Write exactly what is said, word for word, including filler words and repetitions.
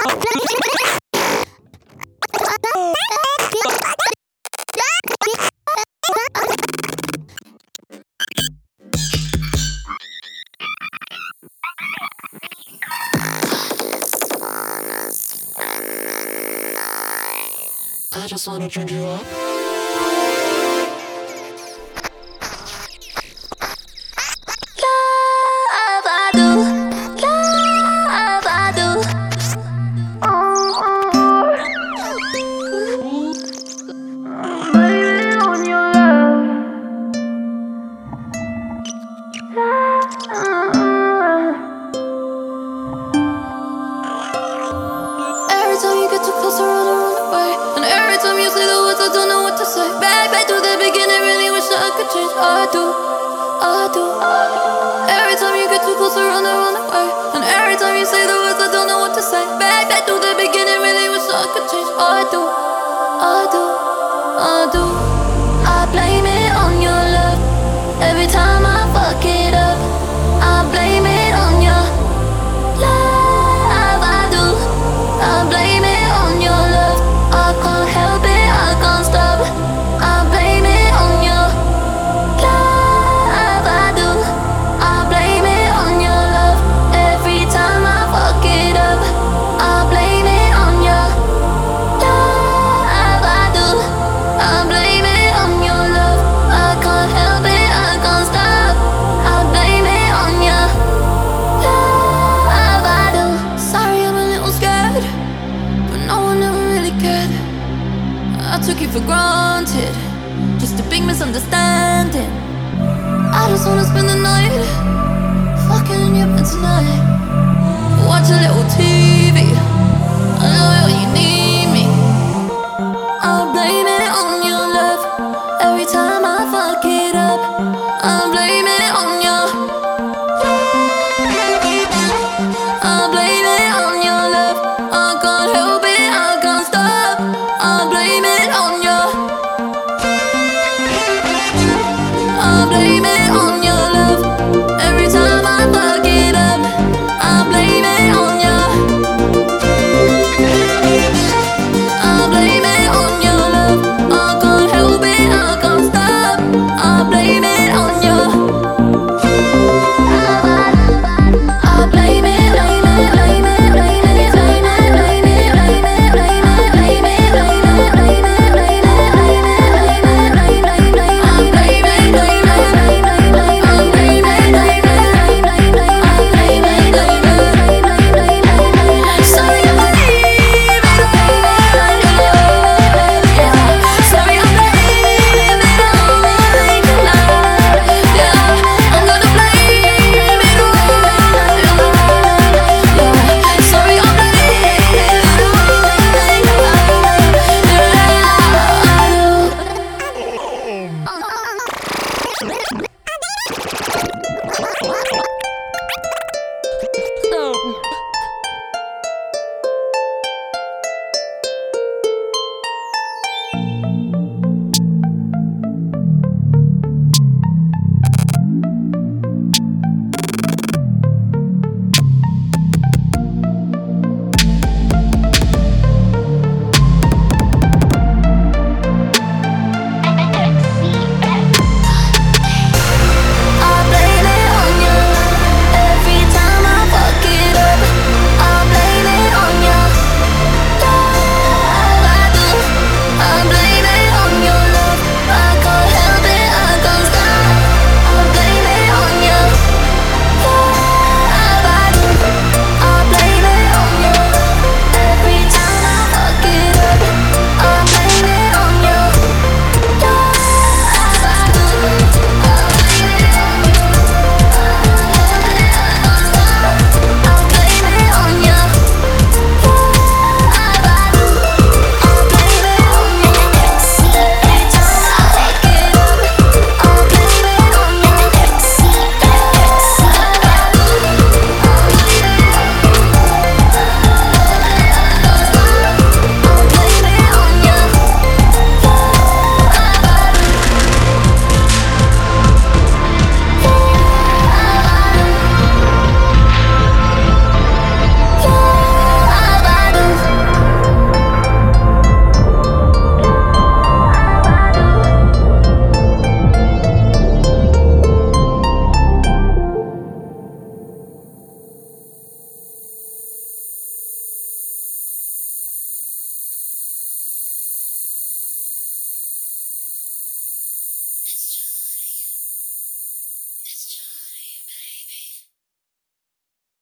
I just wanna drink you up. Every time you get too close, I run, I run away. And every time you say the words, I don't know what to say. Back, back to the beginning, really wish that I could change. I do, I do. Every time you get too close, I run, I run away. And every time you say the words, I don't know what to say. Back, back to the beginning, really wish that I could change. I do, I do, I do. I blame it on your love. Every time I fuck it up, I blame it on your love. I do. I blame it on your love. I can't help it, I can't stop. I blame it on your love. I do. I blame it on your love. Every time I fuck it up, I blame it on your love. I do. I blame it on your love. I can't help it, I can't stop. I blame it on your love. I do. Sorry, I'm a little scared, but no one ever really cared. I took you for granted, just a big misunderstanding. I just wanna spend the night fucking in your bed tonight. Watch a little T V,